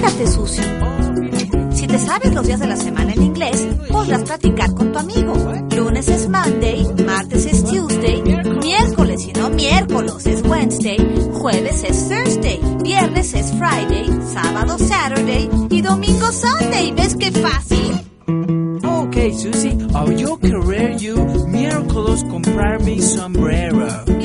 Fíjate, Susie. Si te sabes los días de la semana en inglés, podrás practicar con tu amigo. Lunes es Monday, martes es Tuesday, miércoles y no miércoles es Wednesday, jueves es Thursday, viernes es Friday, sábado Saturday y domingo Sunday. ¿Ves qué fácil? Okay, Susie, yo querer you miércoles comprar mi sombrero.